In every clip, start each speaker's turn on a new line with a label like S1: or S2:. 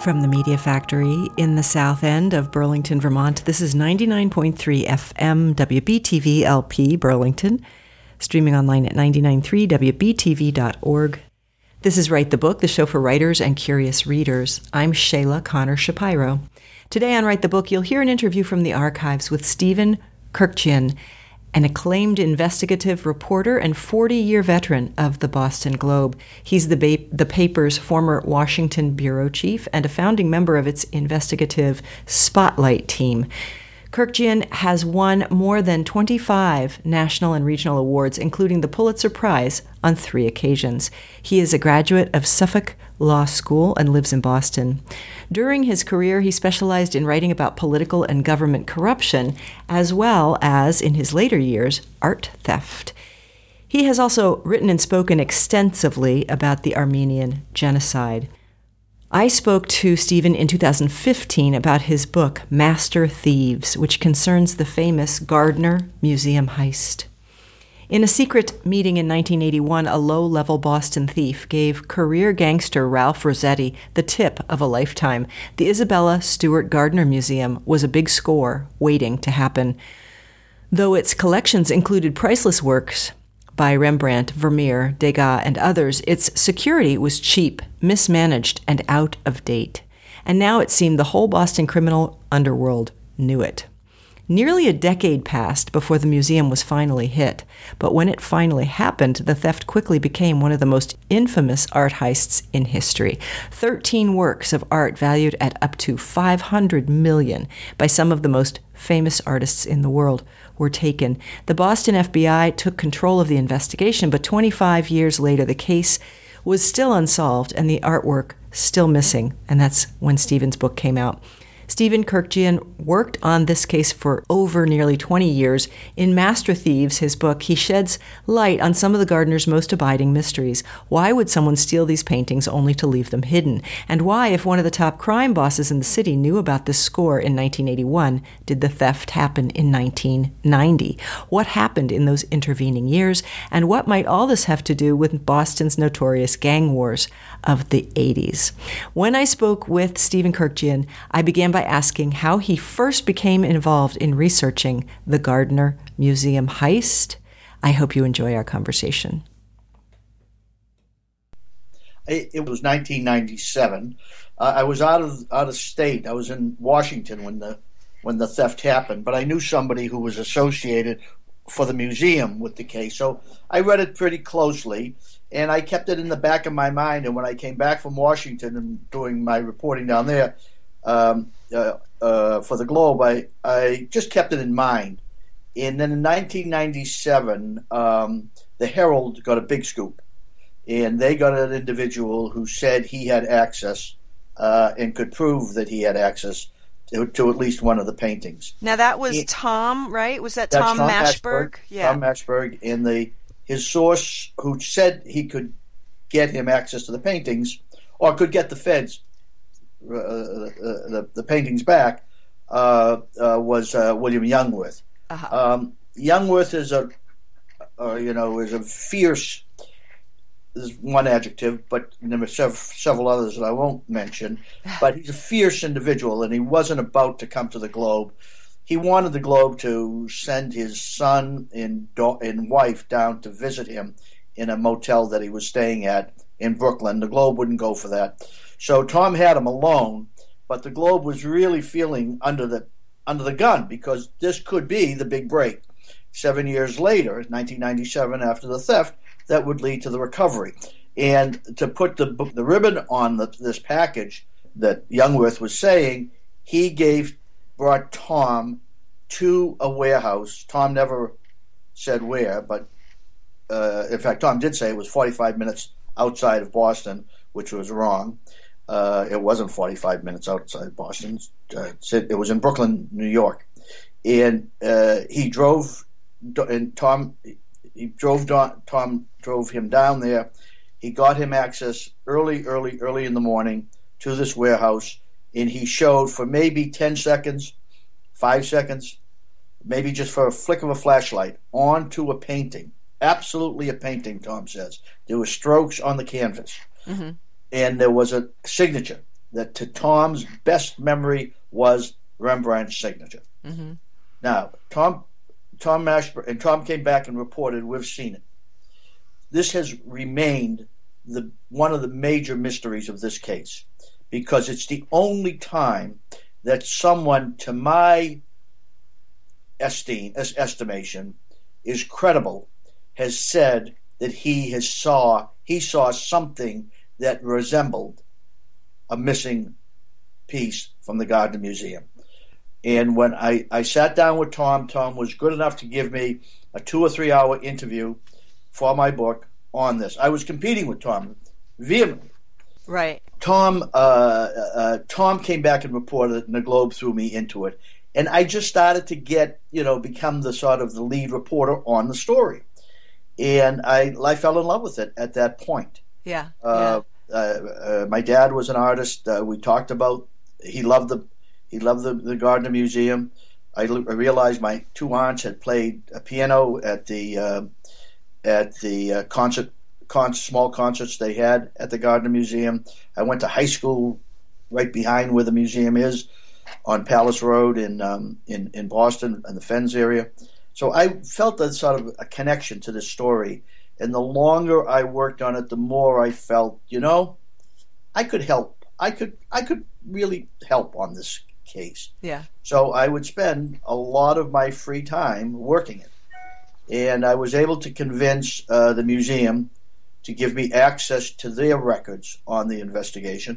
S1: From the Media Factory in the south end of Burlington, Vermont, this is 99.3 FM WBTV LP Burlington, streaming online at 993wbtv.org. This is Write the Book, the show for writers and curious readers. I'm Shayla Connor Shapiro. Today on Write the Book, you'll hear an interview from the archives with Stephen Kurkjian, an acclaimed investigative reporter and 40-year veteran of the Boston Globe. He's the paper's former Washington bureau chief and a founding member of its investigative Spotlight team. Kurkjian has won more than 25 national and regional awards, including the Pulitzer Prize, on 3 occasions. He is a graduate of Suffolk Law School and lives in Boston. During his career, he specialized in writing about political and government corruption, as well as, in his later years, art theft. He has also written and spoken extensively about the Armenian genocide. I spoke to Stephen in 2015 about his book, Master Thieves, which concerns the famous Gardner Museum heist. In a secret meeting in 1981, a low-level Boston thief gave career gangster Ralph Rossetti the tip of a lifetime. The Isabella Stewart Gardner Museum was a big score waiting to happen. Though its collections included priceless works by Rembrandt, Vermeer, Degas, and others, its security was cheap, mismanaged, and out of date. And now it seemed the whole Boston criminal underworld knew it. Nearly a decade passed before the museum was finally hit, but when it finally happened, the theft quickly became one of the most infamous art heists in history. 13 works of art valued at up to $500 million by some of the most famous artists in the world were taken. The Boston FBI took control of the investigation, but 25 years later, the case was still unsolved and the artwork still missing, and that's when Stephen's book came out. Stephen Kurkjian worked on this case for over nearly 20 years. In Master Thieves, his book, he sheds light on some of the Gardner's most abiding mysteries. Why would someone steal these paintings only to leave them hidden? And why, if one of the top crime bosses in the city knew about this score in 1981, did the theft happen in 1990? What happened in those intervening years? And what might all this have to do with Boston's notorious gang wars of the 80s? When I spoke with Stephen Kurkjian, I began by asking how he first became involved in researching the Gardner Museum heist. I hope you enjoy our conversation.
S2: It was 1997. I was out of state. I was in Washington when the theft happened, but I knew somebody who was associated for the museum with the case, so I read it pretty closely, and I kept it in the back of my mind. And when I came back from Washington and doing my reporting down there, for the Globe, I just kept it in mind. And then in 1997, the Herald got a big scoop, and they got an individual who said he had access and could prove that he had access to at least one of the paintings.
S1: Now that was Tom, right? Was that Tom Mashberg?
S2: Yeah. Tom Mashberg, and his source who said he could get him access to the paintings, or could get the feds the paintings back, was William Youngworth.
S1: Uh-huh.
S2: Youngworth is a fierce. Is one adjective, but there are several others that I won't mention. But he's a fierce individual, and he wasn't about to come to the Globe. He wanted the Globe to send his son and wife down to visit him in a motel that he was staying at in Brooklyn. The Globe wouldn't go for that. So Tom had him alone, but the Globe was really feeling under the gun, because this could be the big break. 7 years later, 1997, after the theft, that would lead to the recovery. And to put the ribbon on this package that Youngworth was saying, he brought Tom to a warehouse. Tom never said where, but in fact, Tom did say it was 45 minutes outside of Boston, which was wrong. It wasn't 45 minutes outside Boston. It was in Brooklyn, New York. And Tom drove him down there. He got him access early in the morning to this warehouse, and he showed for maybe 10 seconds, 5 seconds, maybe just for a flick of a flashlight, onto a painting. Absolutely a painting, Tom says. There were strokes on the canvas.
S1: Mm-hmm.
S2: And there was a signature. that to Tom's best memory was Rembrandt's signature.
S1: Mm-hmm.
S2: Now, Tom Mashburn, and Tom came back and reported, we've seen it. This has remained one of the major mysteries of this case, because it's the only time that someone, to my estimation, is credible, has said that he saw something that resembled a missing piece from the Gardner Museum. And when I sat down with Tom was good enough to give me a 2 or 3 hour interview for my book on this. I was competing with Tom vehemently.
S1: Right.
S2: Tom came back and reported it, and the Globe threw me into it. And I just started to become the sort of the lead reporter on the story. And I fell in love with it at that point.
S1: Yeah.
S2: My dad was an artist. We talked about, he loved the Gardner Museum. I realized my 2 aunts had played a piano at the small concerts they had at the Gardner Museum. I went to high school right behind where the museum is, on Palace Road in Boston, in the Fens area. So I felt a sort of a connection to this story. And the longer I worked on it, the more I felt, I could help. I could really help on this case.
S1: Yeah.
S2: So I would spend a lot of my free time working it. And I was able to convince the museum to give me access to their records on the investigation,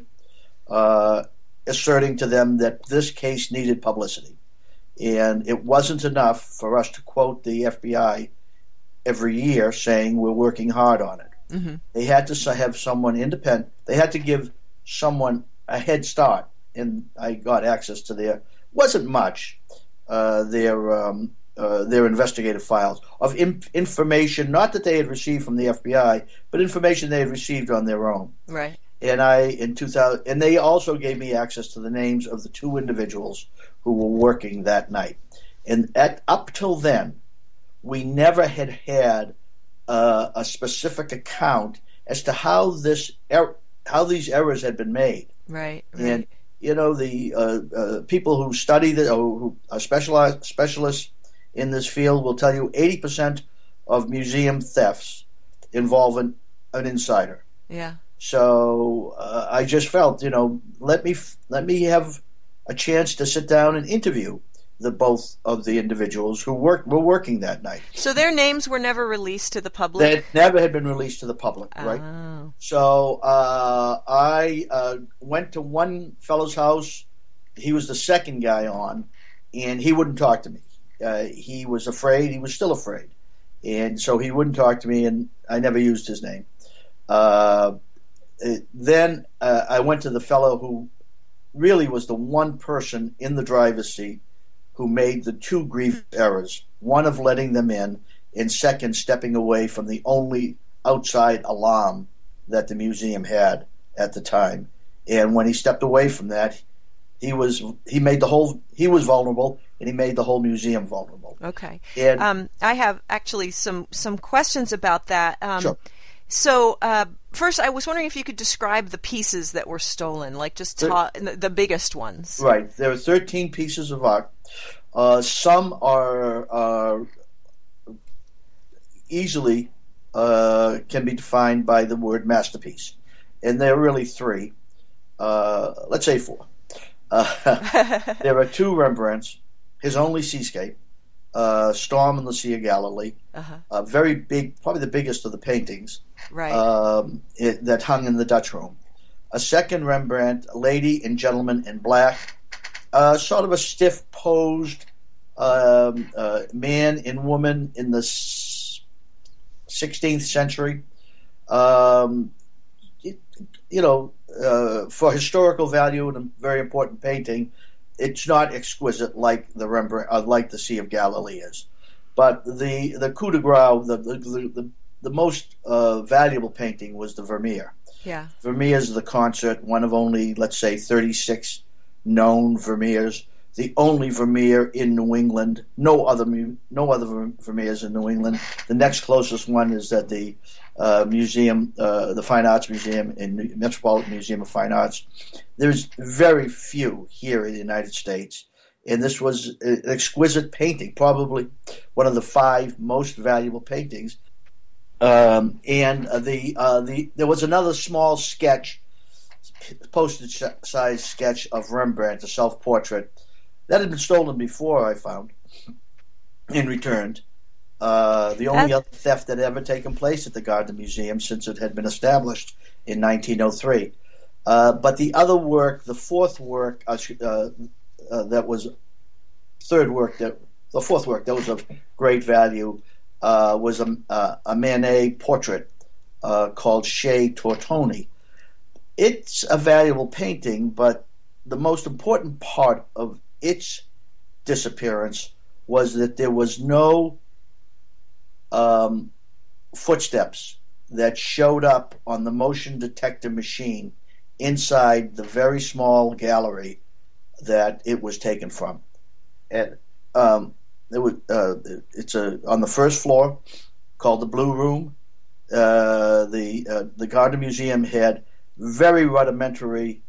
S2: asserting to them that this case needed publicity. And it wasn't enough for us to quote the FBI every year saying we're working hard on it.
S1: Mm-hmm.
S2: They had to have someone independent. They had to give someone a head start, and I got access to their, wasn't much, their investigative files of information, not that they had received from the FBI, but information they had received on their own.
S1: Right.
S2: And and they also gave me access to the names of the 2 individuals who were working that night. And up till then, we never had a specific account as to how these errors had been made.
S1: Right.
S2: And the people who study this, or who are specialists in this field, will tell you 80% of museum thefts involve an insider.
S1: Yeah.
S2: So I just felt, let me have a chance to sit down and interview both of the individuals who were working that night.
S1: So their names were never released to the public?
S2: They never had been released to the public, right?
S1: Oh.
S2: So I went to one fellow's house. He was the second guy on, and he wouldn't talk to me. He was afraid. He was still afraid. And so he wouldn't talk to me, and I never used his name. Then I went to the fellow who really was the one person in the driver's seat who made the 2 grievous errors, one of letting them in, and second, stepping away from the only outside alarm that the museum had at the time. And when he stepped away from that, he was vulnerable, and he made the whole museum vulnerable.
S1: Okay.
S2: And
S1: I have actually some questions about that.
S2: Sure.
S1: So first, I was wondering if you could describe the pieces that were stolen, like just the biggest ones.
S2: Right. There are 13 pieces of art. Some are easily can be defined by the word masterpiece, and there are really 3. Let's say 4. There are 2 Rembrandts, His Only Seascape, Storm on the Sea of Galilee, very big, probably the biggest of the paintings,
S1: right?
S2: That hung in the Dutch room. A second Rembrandt, Lady and Gentleman in Black, sort of a stiff-posed man and woman in the 16th century. For historical value and a very important painting, it's not exquisite like the Rembrandt, like the Sea of Galilee is. But the coup de grace, the most valuable painting was the Vermeer.
S1: Yeah.
S2: Vermeer's The Concert, one of only, let's say, 36 known Vermeers. the only Vermeer in New England. No other Vermeers in New England. The next closest one is at the museum, the Fine Arts Museum in the Metropolitan Museum of Fine Arts. There's very few here in the United States, and this was an exquisite painting, probably one of the 5 most valuable paintings. There was another small sketch, postage-sized sketch of Rembrandt, a self-portrait, that had been stolen before, I found, and returned. The only other theft that had ever taken place at the Gardner Museum since it had been established in 1903. But the other work, the fourth work, that was of great value, was a Manet portrait called Chez Tortoni. It's a valuable painting, but the most important part of its disappearance was that there was no footsteps that showed up on the motion detector machine inside the very small gallery that it was taken from. And it's on the first floor, called the Blue Room. The Gardner Museum had very rudimentary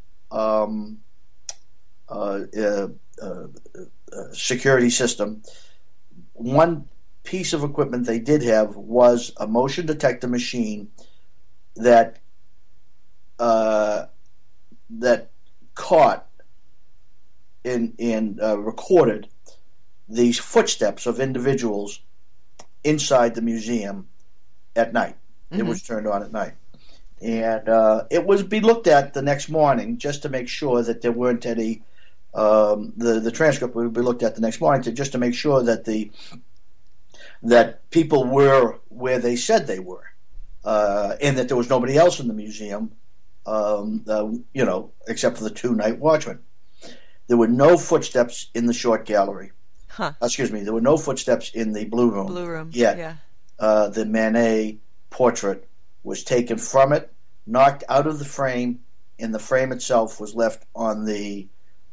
S2: security system. One piece of equipment they did have was a motion detector machine that caught and recorded these footsteps of individuals inside the museum at night. Mm-hmm. It was turned on at night. And it was be looked at the next morning just to make sure that there weren't any. The transcript would be looked at the next morning just to make sure that that people were where they said they were, and that there was nobody else in the museum, except for the 2 night watchmen. There were no footsteps in the short gallery.
S1: Huh.
S2: Excuse me. There were no footsteps in the Blue Room.
S1: Blue Room.
S2: Yet,
S1: yeah.
S2: The Manet portrait was taken from it, knocked out of the frame, and the frame itself was left on the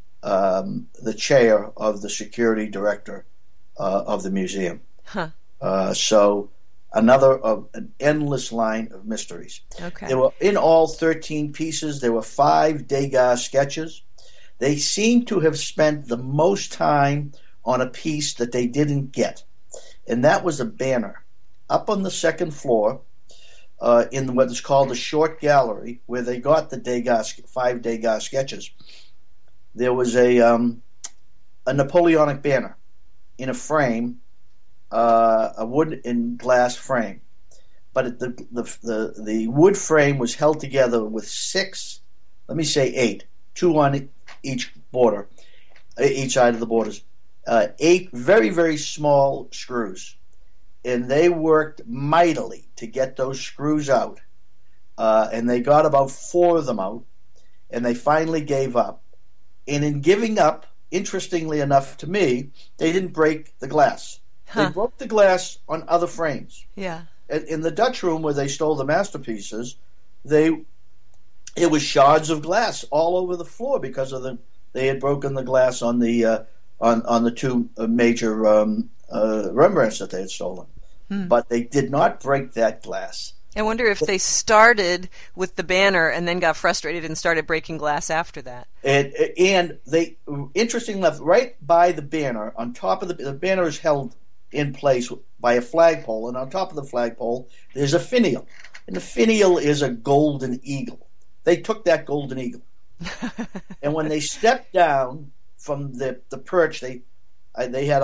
S2: chair of the security director of the museum.
S1: Huh.
S2: So another of an endless line of mysteries.
S1: Okay.
S2: There were in all 13 pieces. There were 5 Degas sketches. They seem to have spent the most time on a piece that they didn't get, and that was a banner up on the second floor in what is called the short gallery, where they got the 5 Degas sketches. There was a Napoleonic banner in a frame, a wood and glass frame, but the wood frame was held together with 6, let me say 8, 2 on each border, each side of the borders, 8 very, very small screws, and they worked mightily to get those screws out, and they got about 4 of them out, and they finally gave up. And in giving up, interestingly enough to me, they didn't break the glass. Huh. They broke the glass on other frames.
S1: Yeah.
S2: In the Dutch room where they stole the masterpieces, it was shards of glass all over the floor because they had broken the glass on the 2 major Rembrandts that they had stolen. But they did not break that glass.
S1: I wonder if they started with the banner and then got frustrated and started breaking glass after that.
S2: And they, interestingly enough, right by the banner, on top of the banner is held in place by a flagpole, and on top of the flagpole there's a finial. And the finial is a golden eagle. They took that golden eagle. And when they stepped down from the perch, they had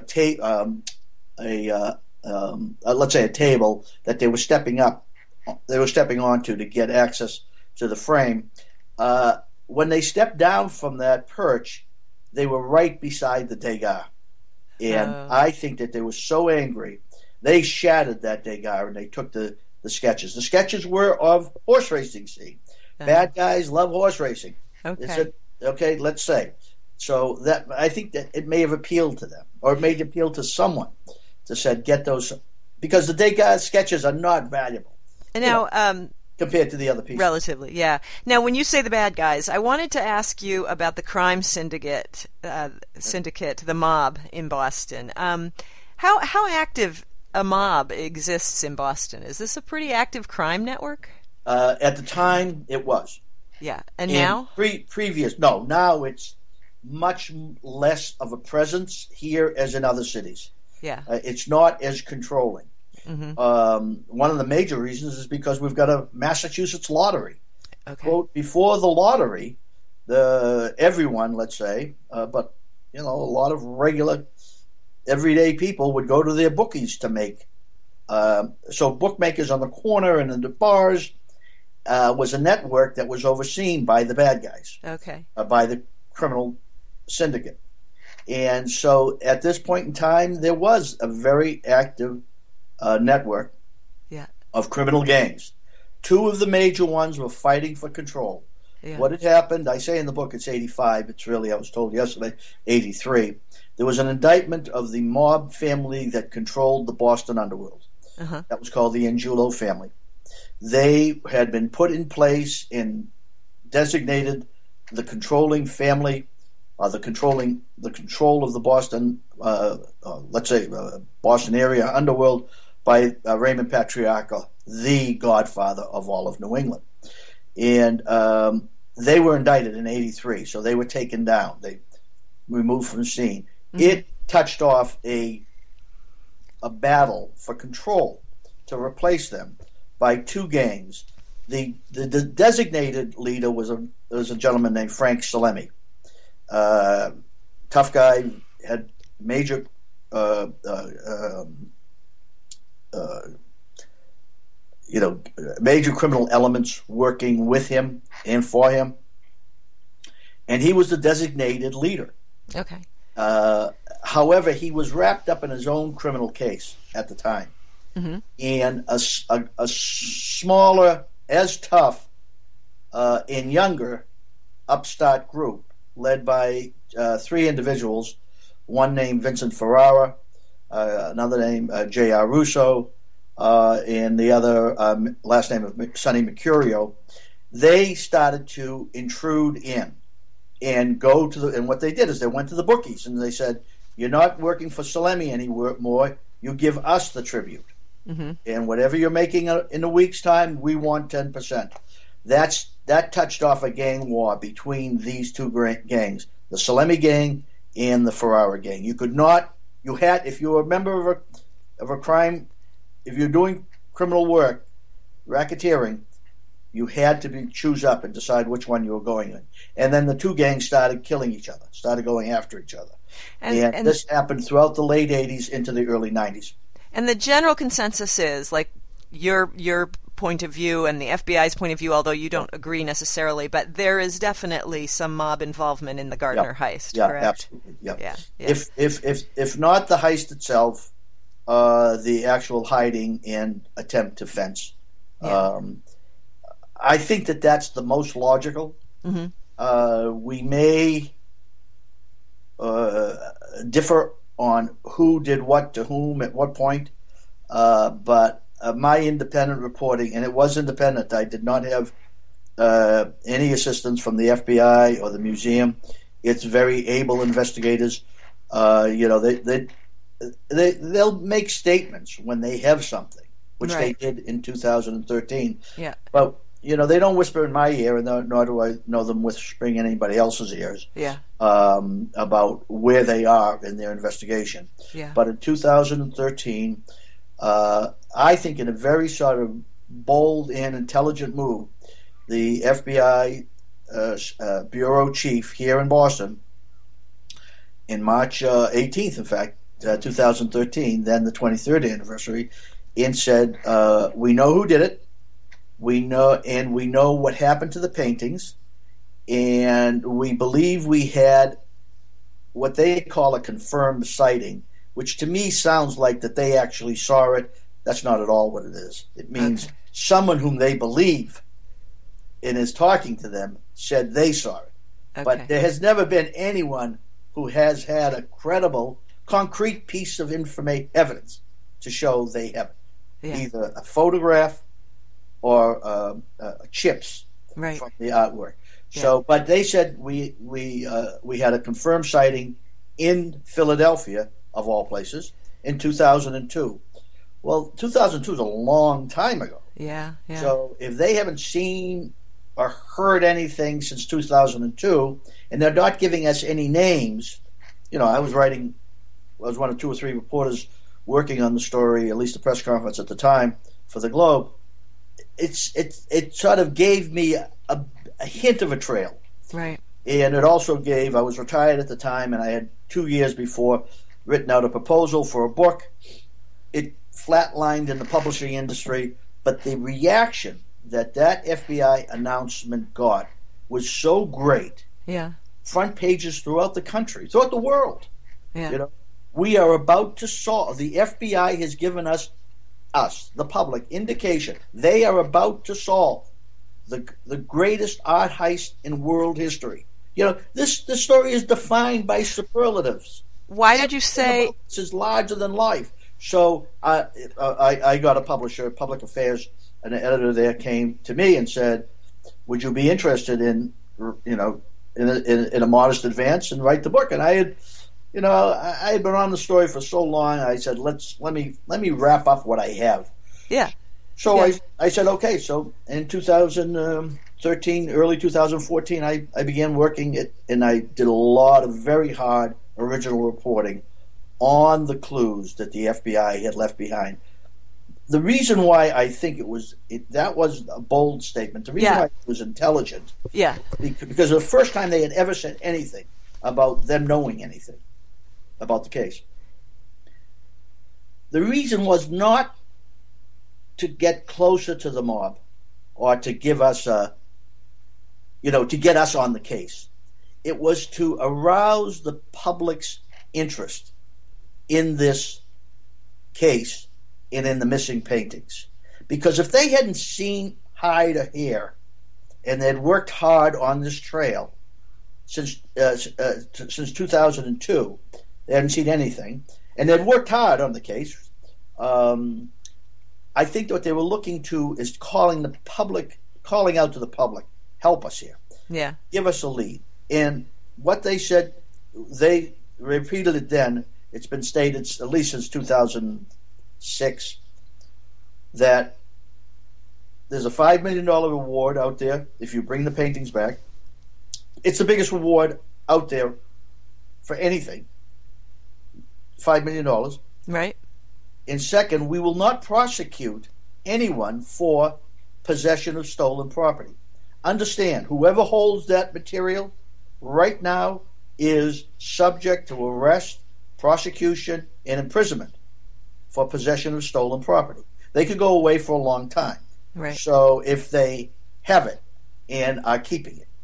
S2: let's say a table that they were stepping onto to get access to the frame. When they stepped down from that perch, they were right beside the Degas. And I think that they were so angry, they shattered that Degas and they took the sketches. The sketches were of horse racing scene. Bad guys love horse racing.
S1: Okay.
S2: They said, okay, let's say. So that I think that it may have appealed to them, or it may appeal to someone to said get those, because the Degas sketches are not valuable.
S1: And now,
S2: compared to the other pieces.
S1: Relatively, yeah. Now, when you say the bad guys, I wanted to ask you about the crime syndicate, the mob in Boston. How active a mob exists in Boston? Is this a pretty active crime network?
S2: At the time, it was.
S1: Yeah, and now?
S2: Now it's much less of a presence here as in other cities.
S1: Yeah.
S2: It's not as controlling. One of the major reasons is because we've got a Massachusetts lottery.
S1: Okay.
S2: Quote, before the lottery, everyone, let's say, but a lot of regular, everyday people would go to their bookies to make. So bookmakers on the corner and in the bars was a network that was overseen by the bad guys.
S1: Okay.
S2: By the criminal syndicate. And so at this point in time, there was a very active network of criminal gangs. Two of the major ones were fighting for control.
S1: Yeah.
S2: What had happened, I say in the book it's 85, it's really, I was told yesterday, 83. There was an indictment of the mob family that controlled the Boston underworld. That was called the Angulo family. They had been put in place and designated the controlling family, the control of the Boston, Boston area underworld by Raymond Patriarca, the godfather of all of New England. And they were indicted in 83, so they were taken down. They removed from the scene. It touched off a battle for control to replace them by two gangs. The designated leader was a gentleman named Frank Salemi. Tough guy, had major major criminal elements working with him and for him, and he was the designated leader.
S1: Okay.
S2: However, he was wrapped up in his own criminal case at the time, and a smaller, as tough, and younger upstart group led by three individuals, one named Vincent Ferrara, another named J.R. Russo, and the other last name of Sonny Mercurio. They started to intrude in and go to and what they did is they went to the bookies and they said, "You're not working for Salemi anymore. You give us the tribute, and whatever you're making in a week's time, we want 10%." That touched off a gang war between these two gangs, the Salemi gang and the Ferrara gang. If you were a member of a crime, if you're doing criminal work, racketeering, you had to choose up and decide which one you were going in. And then the two gangs started killing each other, started going after each other. And this happened throughout the late 80s into the early 90s.
S1: And the general consensus is, like, your point of view and the FBI's point of view, although you don't agree necessarily, but there is definitely some mob involvement in the Gardner heist, correct?
S2: Absolutely.
S1: Yeah.
S2: If not the heist itself, the actual hiding and attempt to fence. I think that's the most logical. We may differ on who did what to whom at what point, but my independent reporting, and it was independent, I did not have any assistance from the FBI or the museum. It's very able investigators. They'll make statements when they have something, which they did in 2013.
S1: Yeah.
S2: But they don't whisper in my ear, and nor do I know them whispering in anybody else's ears.
S1: Yeah.
S2: About where they are in their investigation.
S1: Yeah.
S2: But in 2013, I think in a very sort of bold and intelligent move, the FBI bureau chief here in Boston, in March 18th, in fact, 2013, then the 23rd anniversary, and said, "We know who did it. We know what happened to the paintings, and we believe we had what they call a confirmed sighting," which to me sounds like that they actually saw it. That's not at all what it is. It means someone whom they believe and is talking to them said they saw it.
S1: Okay.
S2: But there has never been anyone who has had a credible, concrete piece of evidence to show they have it. Either a photograph or chips
S1: Right.
S2: from the artwork. So, but they said we had a confirmed sighting in Philadelphia, of all places, in 2002. Well, 2002 is a long time ago.
S1: Yeah.
S2: So if they haven't seen or heard anything since 2002, and they're not giving us any names, I was one of two or three reporters working on the story, at least the press conference at the time for the Globe. It sort of gave me a hint of a trail.
S1: Right.
S2: And it also I was retired at the time, and I had 2 years before written out a proposal for a book. It flatlined in the publishing industry, but the reaction that FBI announcement got was so great.
S1: Yeah.
S2: Front pages throughout the country, throughout the world.
S1: Yeah.
S2: We are about to solve. The FBI has given us, the public, indication they are about to solve the greatest art heist in world history. This story is defined by superlatives.
S1: Why did you say
S2: this is larger than life? So I got a publisher, public affairs, an editor there came to me and said, "Would you be interested in a modest advance and write the book?" And I had been on the story for so long. I said, let me wrap up what I have.
S1: Yeah.
S2: So yeah. I said, okay. So in 2013, early 2014, I began working and I did a lot of very hard original reporting on the clues that the FBI had left behind. The reason why I think that was a bold statement. The reason why it was intelligent.
S1: Yeah.
S2: Because the first time they had ever said anything about them knowing anything about the case. The reason was not to get closer to the mob or to give us to get us on the case. It was to arouse the public's interest in this case and in the missing paintings. Because if they hadn't seen hide or hair and they'd worked hard on this trail since 2002, they hadn't seen anything, and they'd worked hard on the case, I think that what they were looking to is calling out to the public, help us here.
S1: Yeah. Give
S2: us a lead. And what they said, they repeated it then, it's been stated at least since 2006, that there's a $5 million reward out there if you bring the paintings back. It's the biggest reward out there for anything. $5 million.
S1: Right.
S2: And second, we will not prosecute anyone for possession of stolen property. Understand, whoever holds that material right now is subject to arrest, prosecution, and imprisonment for possession of stolen property. They could go away for a long time.
S1: Right.
S2: So if they have it and are keeping it.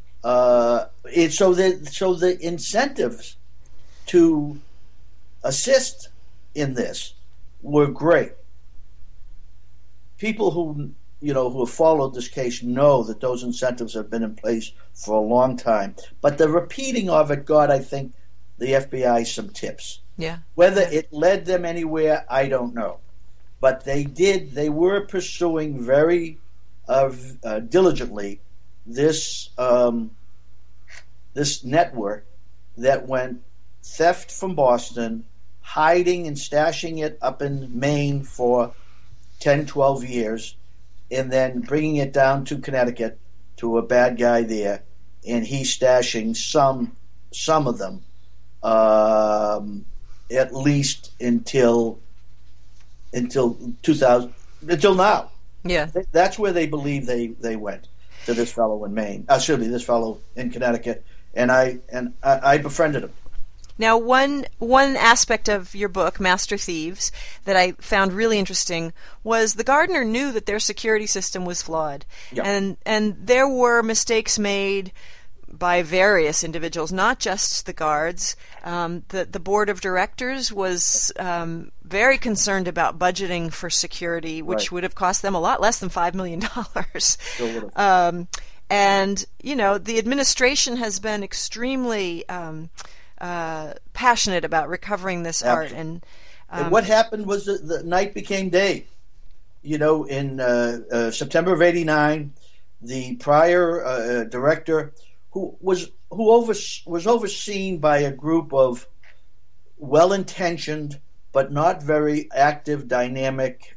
S2: So the incentives to assist in this were great. People who have followed this case know that those incentives have been in place for a long time. But the repeating of it got, I think, the FBI some tips.
S1: Yeah.
S2: Whether it led them anywhere, I don't know. But they were pursuing very diligently this network that went theft from Boston, hiding and stashing it up in Maine for 10, 12 years, and then bringing it down to Connecticut to a bad guy there, and he's stashing some of them, at least until now.
S1: Yeah,
S2: that's where they believe they went, to this fellow in Maine. This fellow in Connecticut, and I befriended him.
S1: Now, one aspect of your book, Master Thieves, that I found really interesting was the Gardner knew that their security system was flawed, and there were mistakes made by various individuals, not just the guards. The board of directors was very concerned about budgeting for security, which would have cost them a lot less than $5 million. And the administration has been extremely passionate about recovering this art. And
S2: what happened was the night became day. in September of '89, the prior director, who was overseen by a group of well-intentioned but not very active, dynamic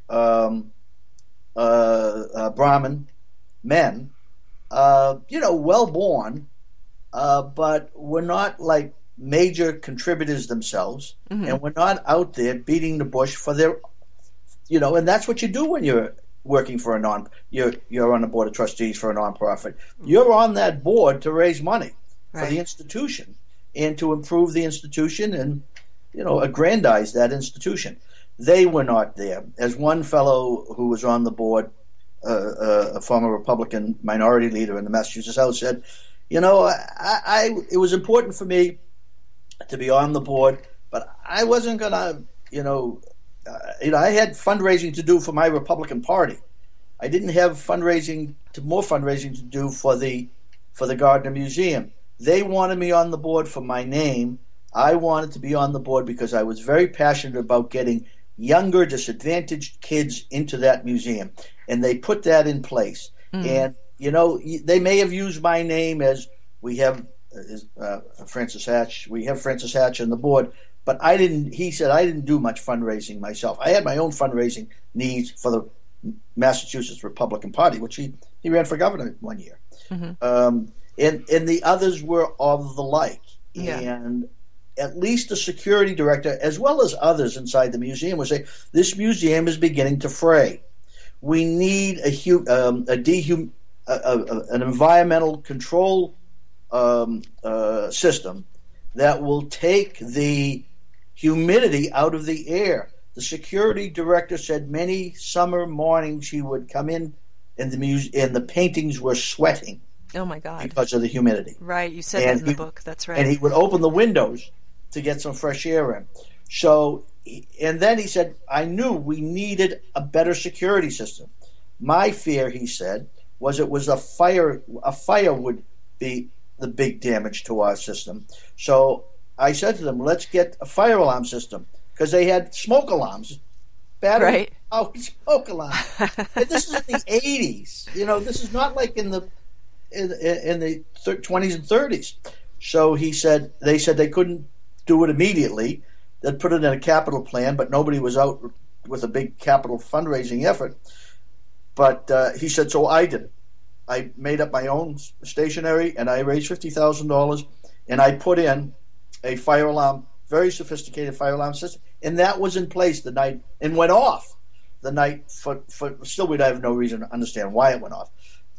S2: Brahmin men, well-born, but were not like major contributors themselves, and were not out there beating the bush for their, and that's what you do when you're working for you're on the board of trustees for a nonprofit. You're on that board to raise money for the institution and to improve the institution and, aggrandize that institution. They were not there. As one fellow who was on the board, a former Republican minority leader in the Massachusetts House, said, it was important for me to be on the board, but I wasn't going to, I had fundraising to do for my Republican Party. I didn't have more fundraising to do for the Gardner Museum. They wanted me on the board for my name. I wanted to be on the board because I was very passionate about getting younger, disadvantaged kids into that museum, and they put that in place. And they may have used my name as we have Francis Hatch. We have Francis Hatch on the board, but I didn't. He said I didn't do much fundraising myself. I had my own fundraising needs for the Massachusetts Republican Party, which he ran for governor one year, and the others were of the like. And at least the security director, as well as others inside the museum, would say, this museum is beginning to fray. We need an environmental control system that will take the humidity out of the air. The security director said many summer mornings he would come in and the paintings were sweating.
S1: Oh, my God.
S2: Because of the humidity.
S1: Right, you said that in the book. That's right.
S2: And he would open the windows to get some fresh air in. So, and then he said, I knew we needed a better security system. My fear, he said, was a fire would be the big damage to our system. So I said to them, let's get a fire alarm system, because they had smoke alarms. Battery smoke alarms. And this is in the 80s. This is not like in the 20s and 30s. So they said they couldn't do it immediately. They'd put it in a capital plan, but nobody was out with a big capital fundraising effort. But he said, so I did it. I made up my own stationery, and I raised $50,000, and I put in a fire alarm, very sophisticated fire alarm system, and that was in place the night, and went off the night for still we'd have no reason to understand why it went off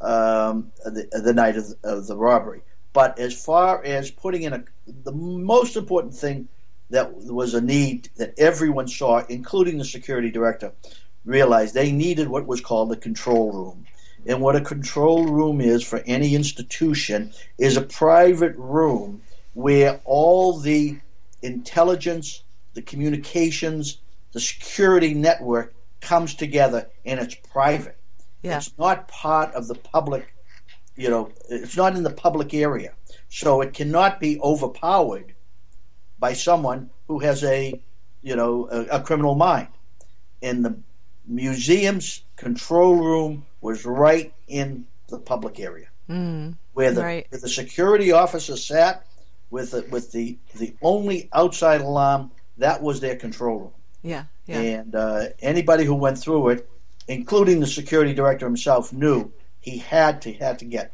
S2: the night of the robbery. But as far as putting in the most important thing that was a need that everyone saw, including the security director, realized they needed what was called a control room. And what a control room is for any institution is a private room where all the intelligence, the communications, the security network comes together, and it's private. Yeah. It's not part of the public, it's not in the public area. So it cannot be overpowered by someone who has a criminal mind. And the museum's control room was right in the public area, where the security officer sat with the only outside alarm. That was their control room.
S1: Yeah.
S2: And anybody who went through it, including the security director himself, knew he had to get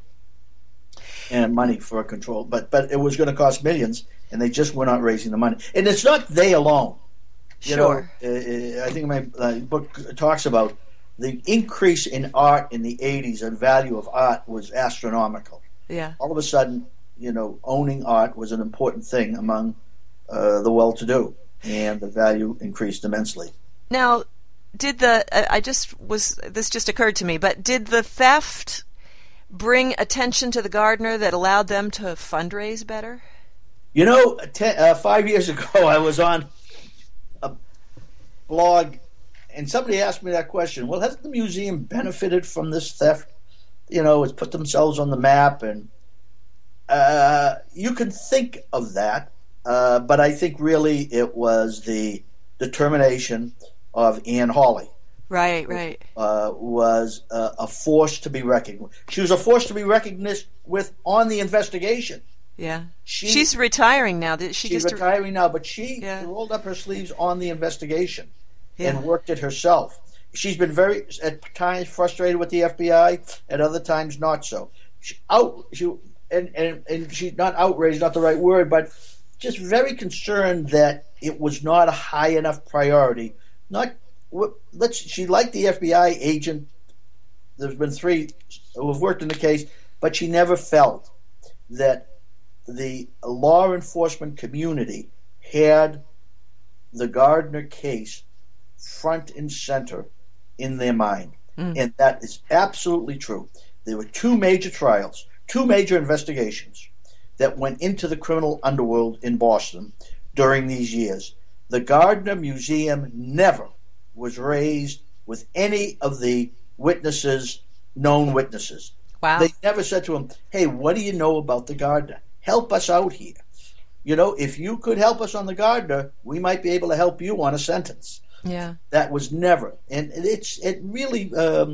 S2: money for a control. But it was going to cost millions, and they just were not raising the money. And it's not they alone.
S1: Sure.
S2: I think my book talks about the increase in art in the 80s, and value of art was astronomical.
S1: Yeah.
S2: All of a sudden, owning art was an important thing among the well-to-do, and the value increased immensely.
S1: Now, this just occurred to me, but did the theft bring attention to the Gardner that allowed them to fundraise better?
S2: 5 years ago, I was on a blog, and somebody asked me that question. Well, hasn't the museum benefited from this theft? It's put themselves on the map, and you can think of that, but I think really it was the determination of Anne Hawley,
S1: Right, right.
S2: Was a force to be reckoned with. She was a force to be reckoned with on the investigation.
S1: Yeah. She's retiring now.
S2: She's retiring now, but she rolled up her sleeves on the investigation and worked it herself. She's been at times frustrated with the FBI, at other times not so. And she's not outraged, not the right word, but just very concerned that it was not a high enough priority. She liked the FBI agent. There's been 3 who have worked in the case, but she never felt that the law enforcement community had the Gardner case front and center in their mind. And that is absolutely true. There were 2 major trials, 2 major investigations that went into the criminal underworld in Boston during these years. The Gardner Museum never was raised with any of the known witnesses.
S1: Wow.
S2: They never said to him, hey, what do you know about the Gardner? Help us out here. If you could help us on the Gardner, we might be able to help you on a sentence.
S1: Yeah.
S2: That was never. And it really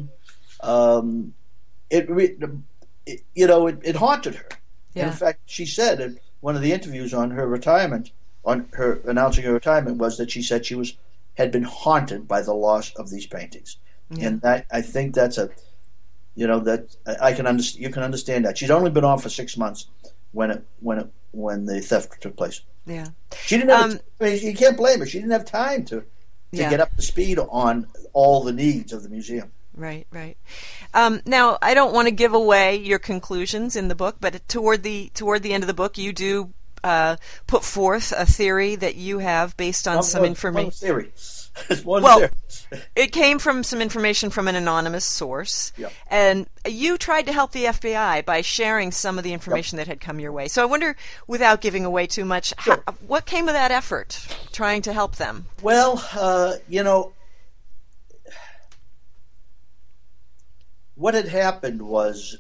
S2: haunted her. Yeah. In fact, she said in one of the interviews on her retirement, on her announcing her retirement, was that she said she had been haunted by the loss of these paintings. Yeah. And I think that's that I can understand. You can understand that. She's only been on for 6 months when the theft took place.
S1: Yeah,
S2: she didn't have. You can't blame her. She didn't have time to get up to speed on all the needs of the museum.
S1: Right, right. Now, I don't want to give away your conclusions in the book, but toward the end of the book, you do put forth a theory that you have based on some information.
S2: One theory. Theory.
S1: It came from some information from an anonymous source,
S2: yep.
S1: And you tried to help the FBI by sharing some of the information that had come your way. So I wonder, without giving away too much, what came of that effort, trying to help them?
S2: Well, what had happened was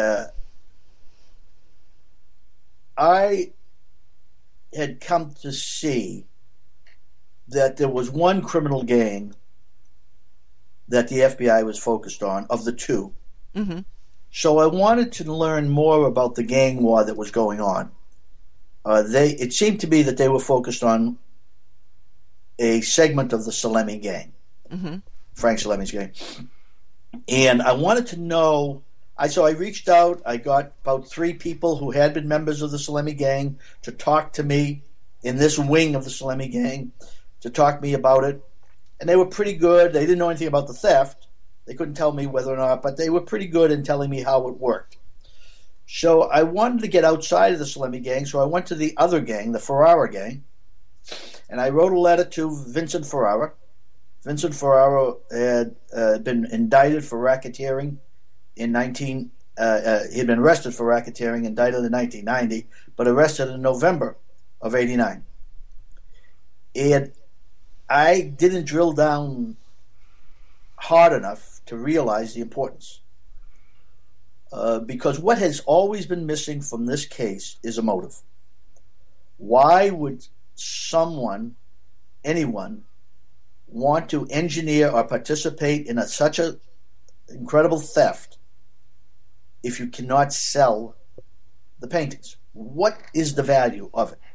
S2: I had come to see that there was one criminal gang that the FBI was focused on, of the 2.
S1: Mm-hmm.
S2: So I wanted to learn more about the gang war that was going on. It seemed to be that they were focused on a segment of the Salemi gang,
S1: mm-hmm.
S2: Frank Salemi's gang. And I wanted to know, so I reached out. I got about 3 people who had been members of the Salemi gang to talk to me in this wing of the Salemi gang, to talk to me about it. And they were pretty good. They didn't know anything about the theft. They couldn't tell me whether or not, but they were pretty good in telling me how it worked. So I wanted to get outside of the Salemi gang, so I went to the other gang, the Ferrara gang, and I wrote a letter to Vincent Ferrara. Vincent Ferrara had been indicted for racketeering in he had been arrested for racketeering, indicted in 1990, but arrested in November of 89. And I didn't drill down hard enough to realize the importance. Because what has always been missing from this case is a motive. Why would anyone, want to engineer or participate in such an incredible theft if you cannot sell the paintings? What is the value of it?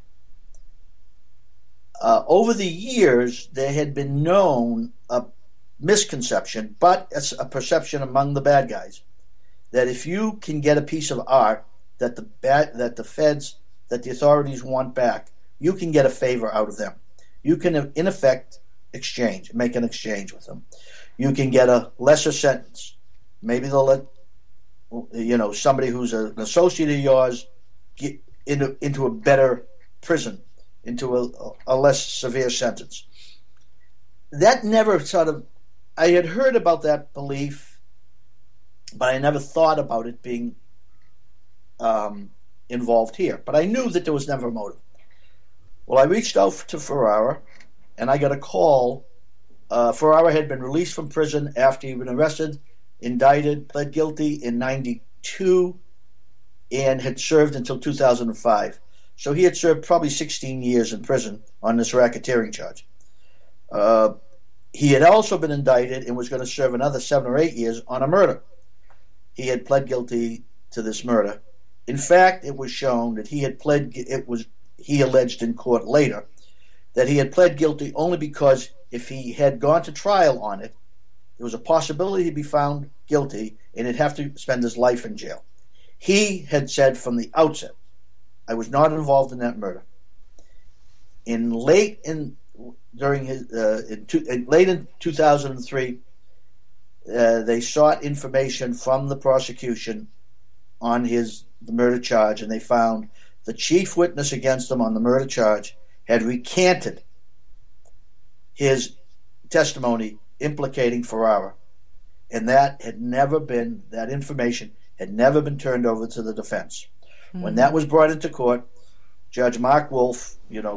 S2: Over the years, there had been known a misconception, but it's a perception among the bad guys, that if you can get a piece of art that the feds, that the authorities want back, you can get a favor out of them. You can, in effect, make an exchange with them. You can get a lesser sentence. Maybe they'll let somebody who's an associate of yours get into a better prison, into a less severe sentence. That never I had heard about that belief, but I never thought about it being involved here. But I knew that there was never a motive. Well, I reached out to Ferrara, and I got a call. Ferrara had been released from prison after he'd been arrested, indicted, pled guilty in 92, and had served until 2005. So he had served probably 16 years in prison on this racketeering charge. He had also been indicted and was going to serve another 7 or 8 years on a murder. He had pled guilty to this murder. In fact, it was shown that he alleged in court later that he had pled guilty only because if he had gone to trial on it, there was a possibility he'd be found guilty and he'd have to spend his life in jail. He had said from the outset, I was not involved in that murder. Late in 2003, they sought information from the prosecution on the murder charge, and they found the chief witness against him on the murder charge had recanted his testimony implicating Ferrara, and that information had never been turned over to the defense. Mm-hmm. When that was brought into court, Judge Mark Wolf,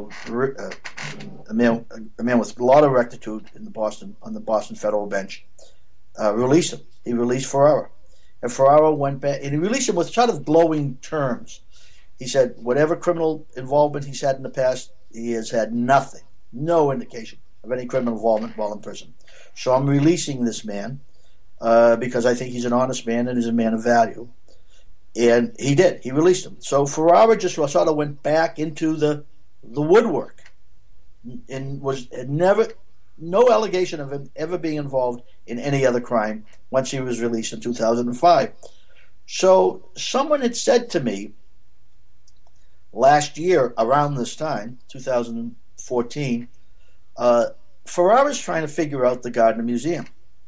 S2: a man with a lot of rectitude on the Boston federal bench, released him. He released Ferrara. And Ferrara went back, and he released him with sort of glowing terms. He said whatever criminal involvement he's had in the past, he has had nothing, no indication of any criminal involvement while in prison. So I'm releasing this man because I think he's an honest man and he's a man of value. And he did. He released him. So Ferrara just sort of went back into the woodwork and had no allegation of him ever being involved in any other crime once he was released in 2005. So someone had said to me last year around this time, 2014, Ferrara's trying to figure out the Gardner Museum.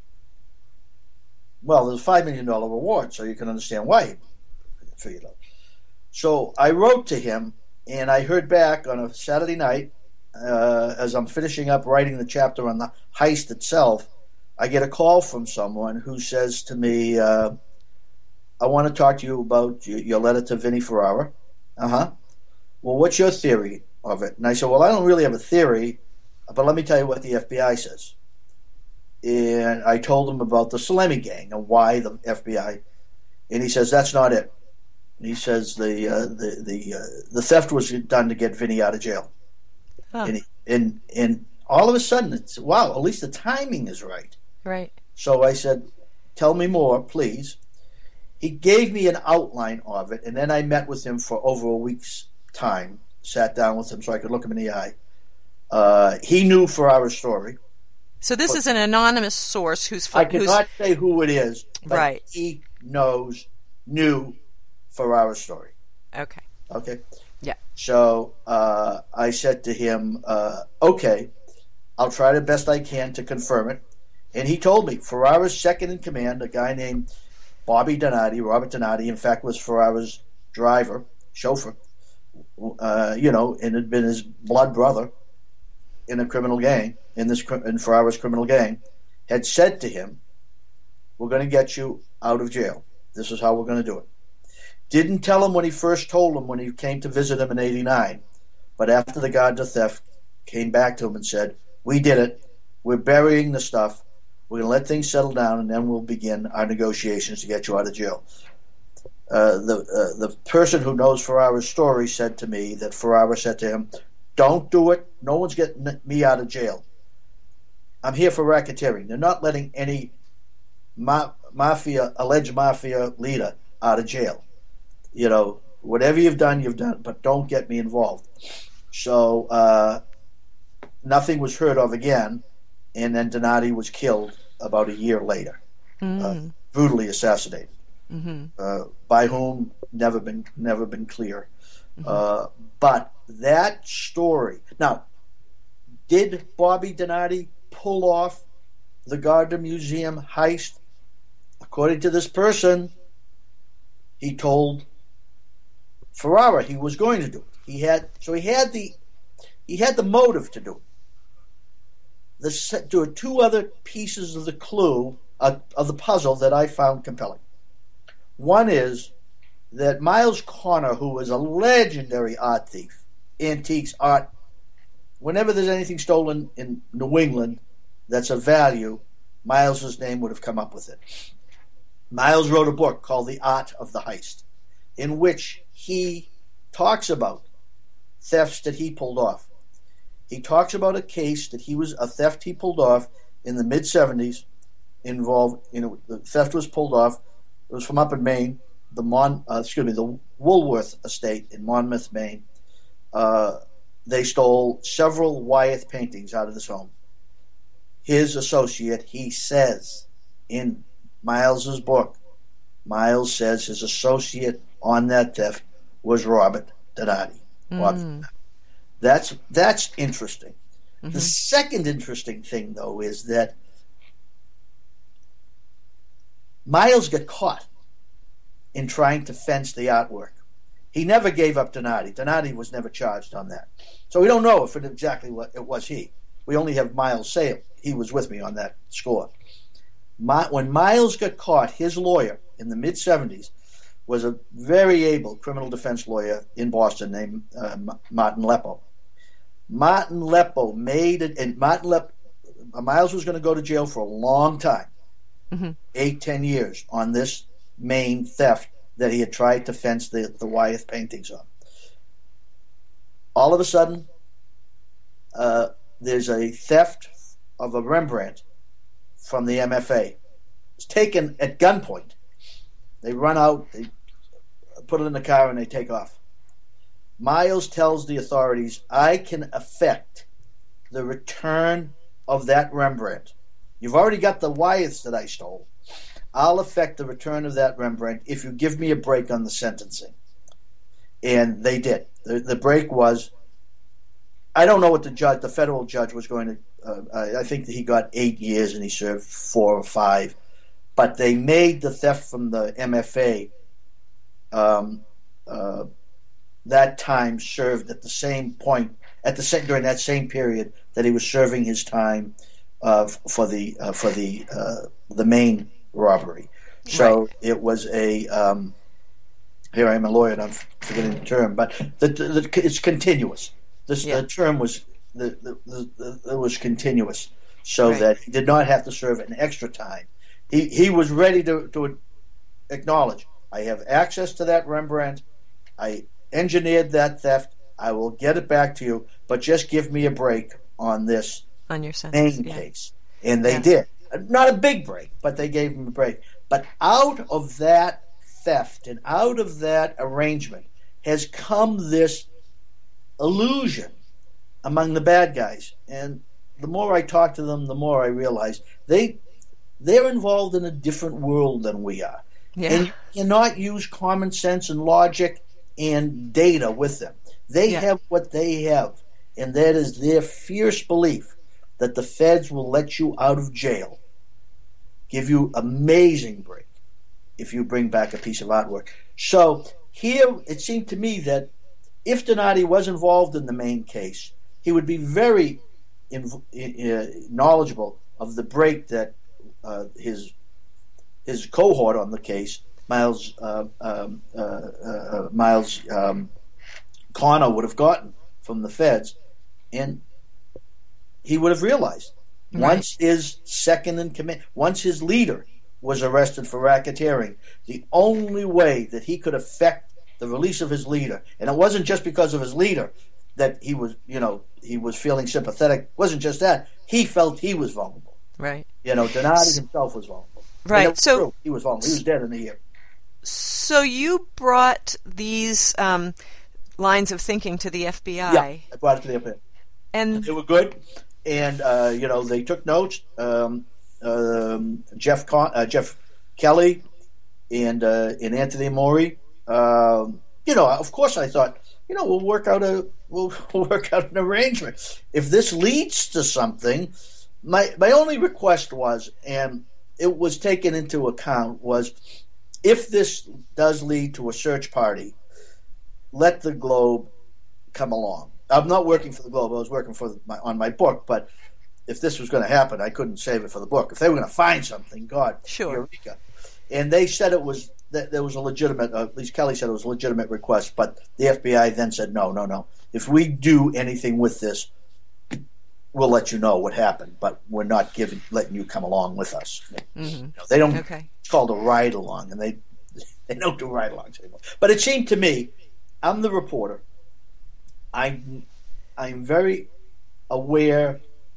S2: Well, there's a $5 million reward, so you can understand why he figured it out. So I wrote to him, and I heard back on a Saturday night as I'm finishing up writing the chapter on the heist itself. I get a call from someone who says to me, I want to talk to you about your letter to Vinnie Ferrara. Uh-huh. Well, what's your theory of it? And I said, well, I don't really have a theory, but let me tell you what the FBI says. And I told him about the Salemi gang and why the FBI. And he says, that's not it. He says the theft was done to get Vinnie out of jail. Huh. And all of a sudden, it's, wow, at least the timing is right.
S1: Right.
S2: So I said, tell me more, please. He gave me an outline of it, and then I met with him for over a week's time, sat down with him so I could look him in the eye. He knew Ferrara's story.
S1: So this is an anonymous source
S2: I cannot say who it is, but
S1: right.
S2: He knew Ferrara's story.
S1: Okay.
S2: Yeah. So I said to him, okay, I'll try the best I can to confirm it. And he told me Ferrara's second in command, a guy named Robert Donati, in fact, was Ferrara's chauffeur, and had been his blood brother in a criminal gang, in Ferrara's criminal gang, had said to him, we're going to get you out of jail. This is how we're going to do it. Didn't tell him when he first told him when he came to visit him in 1989, but after the Gardner theft, came back to him and said, we did it. We're burying the stuff. We're going to let things settle down, and then we'll begin our negotiations to get you out of jail. The person who knows Ferrara's story said to me that Ferrara said to him, don't do it. No one's getting me out of jail. I'm here for racketeering. They're not letting any alleged mafia leader out of jail. Whatever you've done, but don't get me involved. So nothing was heard of again, and then Donati was killed about a year later, brutally assassinated. Mm-hmm. By whom? Never been clear. Mm-hmm. But that story. Now, did Bobby Donati pull off the Gardner Museum heist? According to this person, he told Ferrara he was going to do it. He had the motive to do it. There are two other pieces of the clue of the puzzle that I found compelling. One is that Miles Connor, who was a legendary art thief, antiques, art, whenever there's anything stolen in New England that's of value, Miles's name would have come up with it. Miles wrote a book called The Art of the Heist, in which he talks about thefts that he pulled off. He talks about a theft he pulled off in the mid-'70s involved, the theft was pulled off. It was from up in Maine, the Woolworth estate in Monmouth, Maine. They stole several Wyeth paintings out of this home. His associate, he says in Miles's book, Miles says his associate on that theft was Robert Donati. That's interesting. Mm-hmm. The second interesting thing, though, is that Miles got caught in trying to fence the artwork. He never gave up Donati. Donati was never charged on that. So we don't know if it was he. We only have Miles say he was with me on that score. When Miles got caught, his lawyer in the mid-'70s was a very able criminal defense lawyer in Boston named Martin Leppo. Martin Leppo made it, and Miles was going to go to jail for a long time, 8-10 years, on this Maine theft that he had tried to fence the Wyeth paintings on. All of a sudden, there's a theft of a Rembrandt from the MFA. It's taken at gunpoint. They run out, they put it in the car, and they take off. Miles tells the authorities, I can effect the return of that Rembrandt. You've already got the Wyeths that I stole. I'll effect the return of that Rembrandt if you give me a break on the sentencing. And they did. The break was, I don't know what the federal judge was going to, I think that he got 8 years and he served 4 or 5. But they made the theft from the MFA that time served at the same point, during that same period that he was serving his time for the Maine robbery. So It was a here I am a lawyer and I'm forgetting the term, but it's continuous. The term was it was continuous, so that he did not have to serve an extra time. He was ready to acknowledge, I have access to that Rembrandt. I engineered that theft. I will get it back to you, but just give me a break on this
S1: your sentence,
S2: Maine case. And they did. Not a big break, but they gave him a break. But out of that theft and out of that arrangement has come this illusion among the bad guys. And the more I talk to them, the more I realize they're involved in a different world than we are. Yeah. And you cannot use common sense and logic and data with them. They have what they have, and that is their fierce belief that the feds will let you out of jail, give you amazing break if you bring back a piece of artwork. So here it seemed to me that if Donati was involved in the Maine case, he would be very knowledgeable of the break that his cohort on the case, Miles Connor, would have gotten from the feds, and he would have realized once his second in command, once his leader was arrested for racketeering, the only way that he could affect the release of his leader, and it wasn't just because of his leader that he was feeling sympathetic. It wasn't just that, he felt he was vulnerable.
S1: Right.
S2: Donati himself was vulnerable.
S1: Right. So
S2: true. He was vulnerable. He was dead in a year.
S1: So you brought these lines of thinking to the FBI.
S2: Yeah, I brought it to the FBI.
S1: And
S2: they were good. And, they took notes. Jeff Kelly and Anthony Mori. Of course I thought, we'll work out an arrangement. If this leads to something, my only request was, and it was taken into account, was if this does lead to a search party, let the Globe come along. I'm not working for the Globe. I was working on my book, but if this was going to happen, I couldn't save it for the book. If they were going to find something, God,
S1: sure.
S2: Eureka. And they said that there was a legitimate, at least Kelly said it was a legitimate request, but the FBI then said, no. If we do anything with this, we'll let you know what happened, but we're not letting you come along with us.
S1: Mm-hmm.
S2: They don't. Okay. It's called a ride along, and they don't do ride alongs anymore. But it seemed to me, I'm the reporter. I'm very aware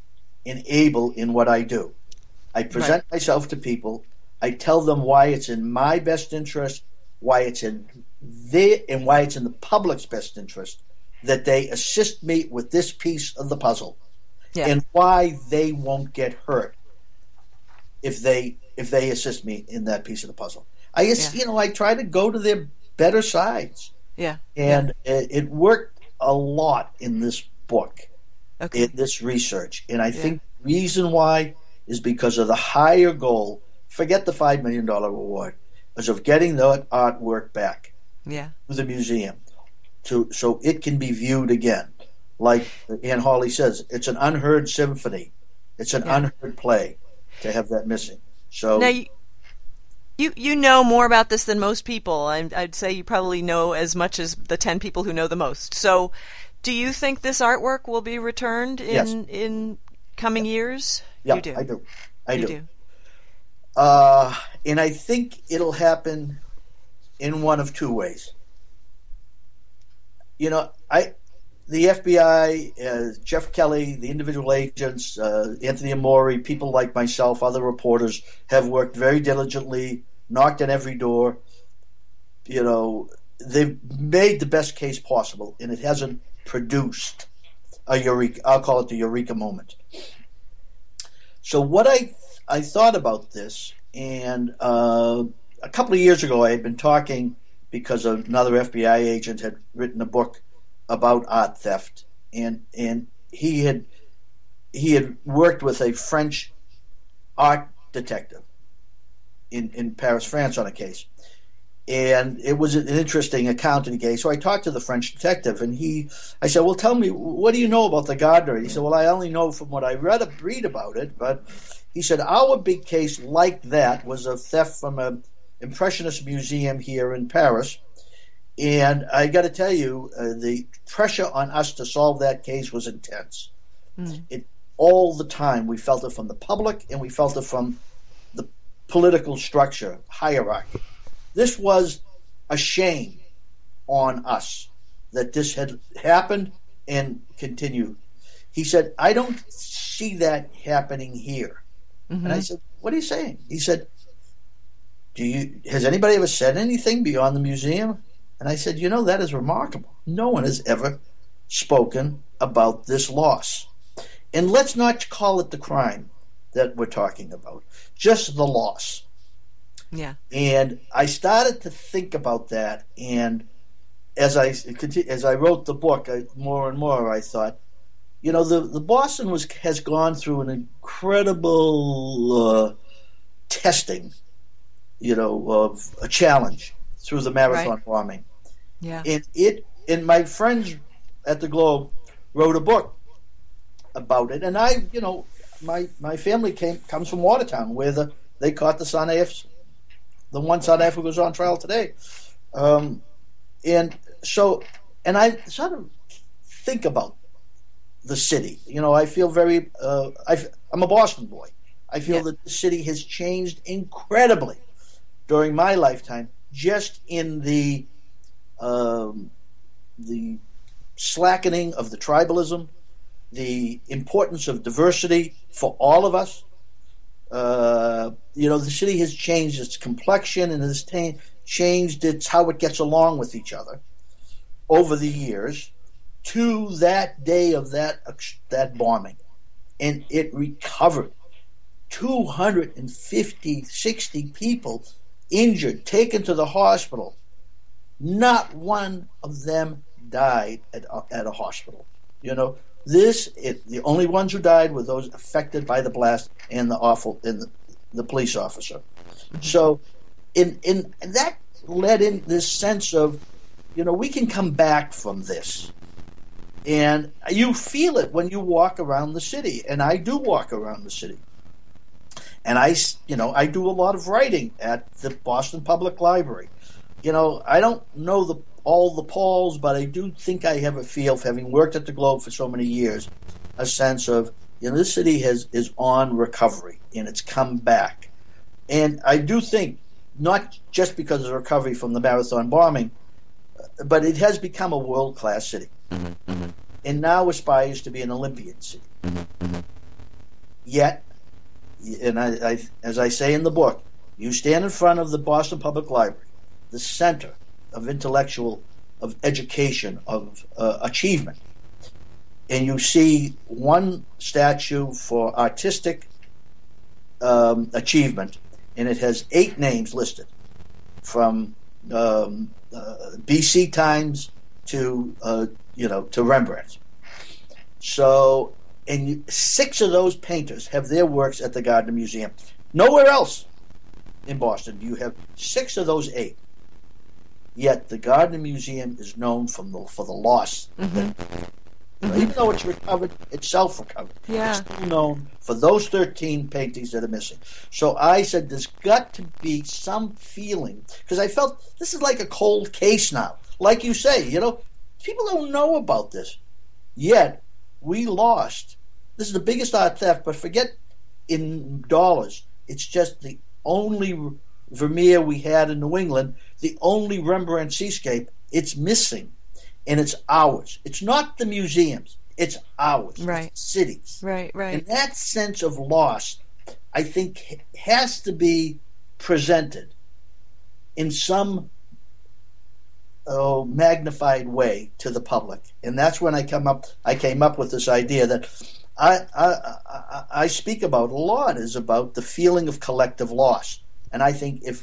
S2: and able in what I do. I present myself to people. I tell them why it's in my best interest, why it's in why it's in the public's best interest that they assist me with this piece of the puzzle, and why they won't get hurt if they assist me in that piece of the puzzle. I try to go to their better sides. And it worked a lot in this book, in this research. And I think the reason why is because of the higher goal. Forget the $5 million reward, is of getting that artwork back to the museum, so it can be viewed again. Like Anne Hawley says, it's an unheard symphony. It's an unheard play to have that missing. So
S3: now you know more about this than most people. I'd say you probably know as much as the 10 people who know the most. So do you think this artwork will be returned in coming years?
S2: Yeah,
S3: you do.
S2: I do. And I think it'll happen in one of two ways. The FBI, Jeff Kelly, the individual agents, Anthony Amori, people like myself, other reporters have worked very diligently, knocked on every door. They've made the best case possible, and it hasn't produced a eureka. I'll call it the eureka moment. So what I thought about this, and a couple of years ago I had been talking because another FBI agent had written a book about art theft, and he had worked with a French art detective in Paris, France, on a case, and it was an interesting account of the case. So I talked to the French detective, and I said, "Well, tell me, what do you know about the Gardner?" And he said, "Well, I only know from what I read about it, but." He said, our big case like that was a theft from an Impressionist museum here in Paris. And I got to tell you, the pressure on us to solve that case was intense. All the time, we felt it from the public, and we felt it from the political structure, hierarchy. This was a shame on us that this had happened and continued. He said, I don't see that happening here. And I said, what are you saying? He said, has anybody ever said anything beyond the museum? And I said, that is remarkable. No one has ever spoken about this loss. And let's not call it the crime that we're talking about, just the loss.
S3: Yeah. And
S2: I started to think about that, and as I wrote the book, more and more I thought, the Boston has gone through an incredible testing, of a challenge through the marathon bombing.
S3: Yeah.
S2: And my friends at the Globe wrote a book about it, and my family comes from Watertown, where they caught the one Son AF who goes on trial today, and I sort of think about the city. I feel very. I'm a Boston boy. I feel that the city has changed incredibly during my lifetime, just in the slackening of the tribalism, the importance of diversity for all of us. The city has changed its complexion and has changed how it gets along with each other over the years to that day of that bombing. And it recovered. 60 people injured, taken to the hospital. Not one of them died at a hospital. The only ones who died were those affected by the blast and the police officer. So, in that led in this sense of, we can come back from this, and you feel it when you walk around the city, and I do walk around the city, and I do a lot of writing at the Boston Public Library. I don't know all the polls, but I do think I have a feel, for having worked at the Globe for so many years, a sense of, this city is on recovery, and it's come back. And I do think, not just because of the recovery from the marathon bombing, but it has become a world-class city. And now aspires to be an Olympian city. Yet, and as I say in the book, you stand in front of the Boston Public Library, the center of intellectual, of education, of achievement, and you see one statue for artistic achievement, and it has 8 names listed, from BC times to Rembrandt. So, and 6 of those painters have their works at the Gardner Museum. Nowhere else in Boston do you have 6 of those 8. Yet the Gardner Museum is known for the loss. Even though it's recovered, itself recovered.
S3: Yeah.
S2: It's still known for those 13 paintings that are missing. So I said there's got to be some feeling, because I felt this is like a cold case now. Like you say, people don't know about this. Yet we lost. This is the biggest art theft, but forget in dollars. It's just the only Vermeer we had in New England, the only Rembrandt seascape. It's missing. And it's ours. It's not the museums. It's ours.
S3: Right.
S2: It's cities.
S3: Right.
S2: And that sense of loss, I think, has to be presented in some magnified way to the public. And that's when I came up with this idea that I speak about a lot, is about the feeling of collective loss. And I think if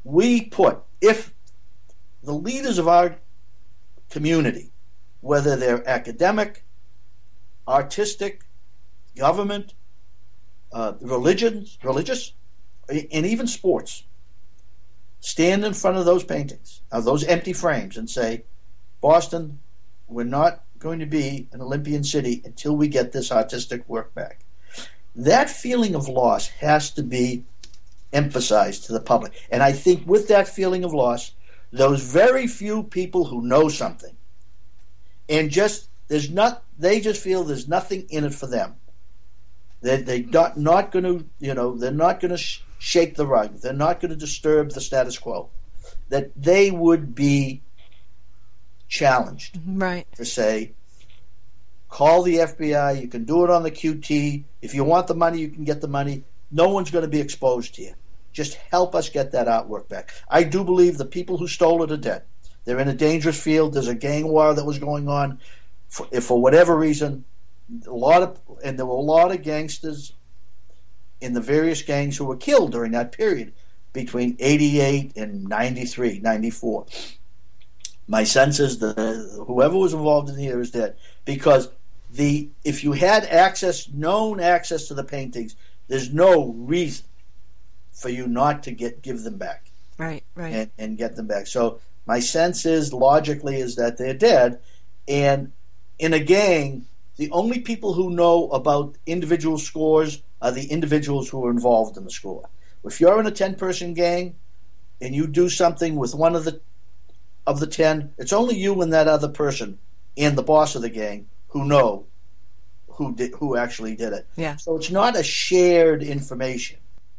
S2: the leaders of our community, whether they're academic, artistic, government, religious, and even sports, stand in front of those paintings, of those empty frames, and say, Boston, we're not going to be an Olympian city until we get this artistic work back. That feeling of loss has to be emphasized to the public. And I think with that feeling of loss, those very few people who know something, and they just feel there's nothing in it for them. They're not going to, they're not going to shake the rug. They're not going to disturb the status quo. That they would be challenged,
S3: right,
S2: to say, call the FBI. You can do it on the QT. If you want the money, you can get the money. No one's going to be exposed here. Just help us get that artwork back. I do believe the people who stole it are dead. They're in a dangerous field. There's a gang war that was going on. For whatever reason, there were a lot of gangsters in the various gangs who were killed during that period between 88 and 93, 94. My sense is that whoever was involved in here is dead, because if you had known access to the paintings, there's no reason for you not to give them back,
S3: right,
S2: and get them back. So my sense is, logically, is that they're dead. And in a gang, the only people who know about individual scores are the individuals who are involved in the score. If you're in a 10-person gang and you do something with one of the 10, it's only you and that other person and the boss of the gang who know who actually did it.
S3: Yeah.
S2: So it's not a shared information.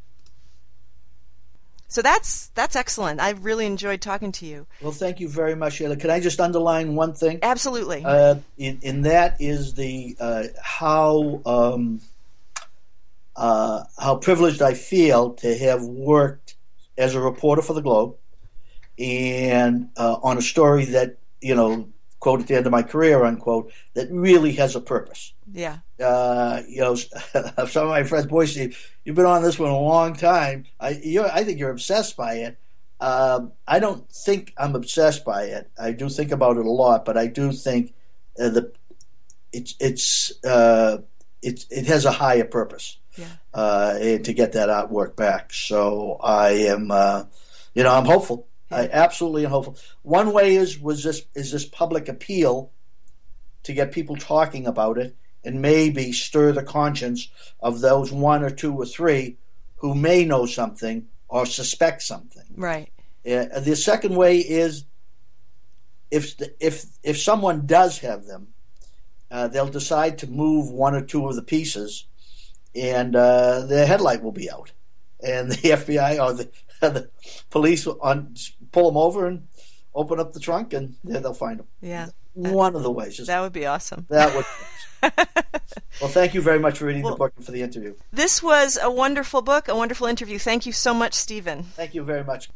S3: So that's excellent. I really enjoyed talking to you.
S2: Well, thank you very much, Sheila. Can I just underline one thing?
S3: Absolutely.
S2: In that is the how privileged I feel to have worked as a reporter for the Globe, and on a story that, quote, at the end of my career, unquote, that really has a purpose.
S3: Yeah.
S2: Some of my friends, boy, Steve, you've been on this one a long time. I think you're obsessed by it. I don't think I'm obsessed by it. I do think about it a lot, but I do think it has a higher purpose.
S3: Yeah.
S2: To get that artwork back. So I am, I'm hopeful. Yeah. I absolutely am hopeful. One way is this public appeal to get people talking about it, and maybe stir the conscience of those 1 or 2 or 3 who may know something or suspect something.
S3: Right.
S2: The second way is if someone does have them, they'll decide to move 1 or 2 of the pieces, and their headlight will be out, and the FBI or the police pull them over and open up the trunk, and they'll find them.
S3: Yeah.
S2: One of the ways.
S3: That would be awesome.
S2: That would. Well, thank you very much for reading the book and for the interview.
S3: This was a wonderful book, a wonderful interview. Thank you so much, Stephen.
S2: Thank you very much.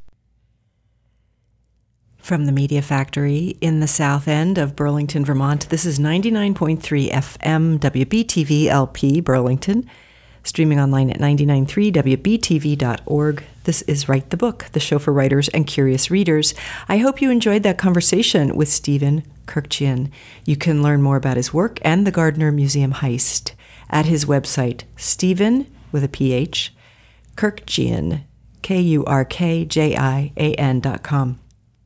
S1: From the Media Factory in the south end of Burlington, Vermont, this is 99.3 FM WBTV LP Burlington, streaming online at 993wbtv.org. This is Write the Book, the show for writers and curious readers. I hope you enjoyed that conversation with Stephen Kurkjian. You can learn more about his work and the Gardner Museum heist at his website, Stephen, with a PH, Kurkjian, KURKJIAN.com.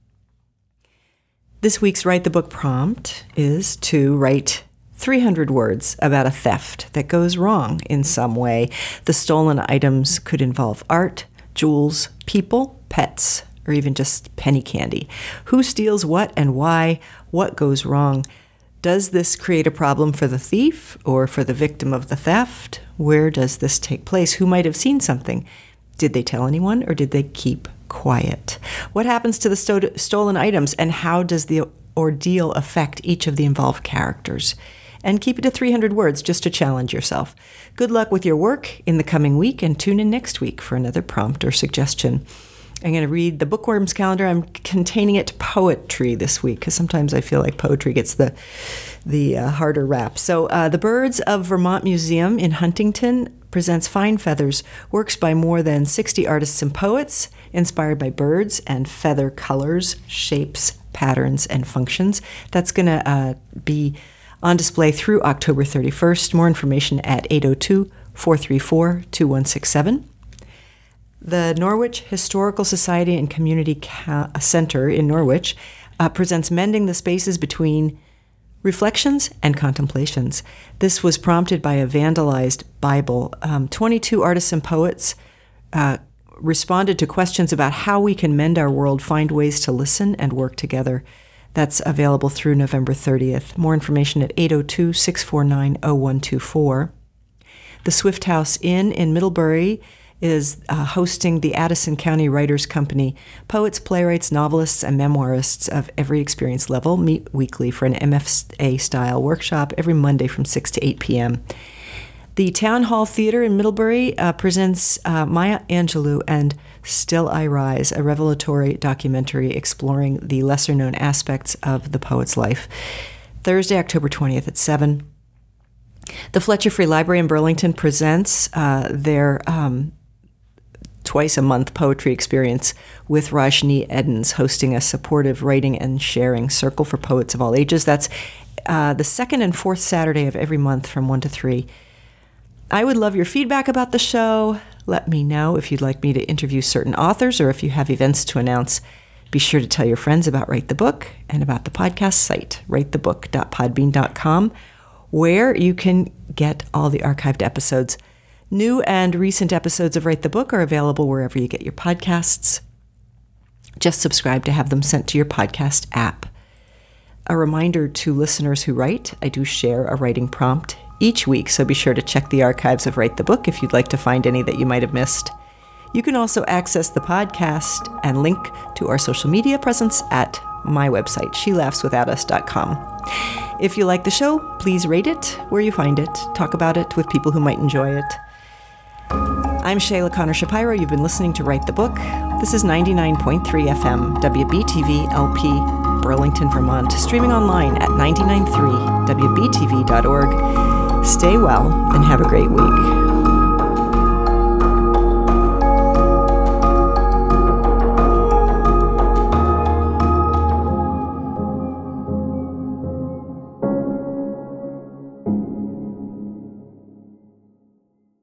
S1: This week's Write the Book prompt is to write 300 words about a theft that goes wrong in some way. The stolen items could involve art, jewels, people, pets, or even just penny candy. Who steals what and why? What goes wrong? Does this create a problem for the thief or for the victim of the theft? Where does this take place? Who might have seen something? Did they tell anyone or did they keep quiet? What happens to the stolen items and how does the ordeal affect each of the involved characters? And keep it to 300 words just to challenge yourself. Good luck with your work in the coming week and tune in next week for another prompt or suggestion. I'm going to read the Bookworms calendar. I'm containing it to poetry this week because sometimes I feel like poetry gets the harder rap. So the Birds of Vermont Museum in Huntington presents Fine Feathers, works by more than 60 artists and poets, inspired by birds and feather colors, shapes, patterns, and functions. That's going to be on display through October 31st. More information at 802-434-2167. The Norwich Historical Society and Community Center in Norwich presents Mending the Spaces Between Reflections and Contemplations. This was prompted by a vandalized Bible. 22 artists and poets responded to questions about how we can mend our world, find ways to listen and work together. That's available through November 30th. More information at 802-649-0124. The Swift House Inn in Middlebury is hosting the Addison County Writers Company. Poets, playwrights, novelists, and memoirists of every experience level meet weekly for an MFA-style workshop every Monday from 6 to 8 p.m. The Town Hall Theater in Middlebury presents Maya Angelou and Still I Rise, a revelatory documentary exploring the lesser-known aspects of the poet's life. Thursday, October 20th at 7. The Fletcher Free Library in Burlington presents their twice-a-month poetry experience with Rajni Edens, hosting a supportive writing and sharing circle for poets of all ages. That's the second and fourth Saturday of every month from 1 to 3. I would love your feedback about the show. Let me know if you'd like me to interview certain authors or if you have events to announce. Be sure to tell your friends about Write the Book and about the podcast site, writethebook.podbean.com, where you can get all the archived episodes. New and recent episodes of Write the Book are available wherever you get your podcasts. Just subscribe to have them sent to your podcast app. A reminder to listeners who write, I do share a writing prompt each week, so be sure to check the archives of Write the Book if you'd like to find any that you might have missed. You can also access the podcast and link to our social media presence at my website, shelaughswithadus.com. If you like the show, please rate it where you find it. Talk about it with people who might enjoy it. I'm Shayla Connor Shapiro. You've been listening to Write the Book. This is 99.3 FM, WBTV LP, Burlington, Vermont, streaming online at 993wbtv.org. Stay well and have a great week.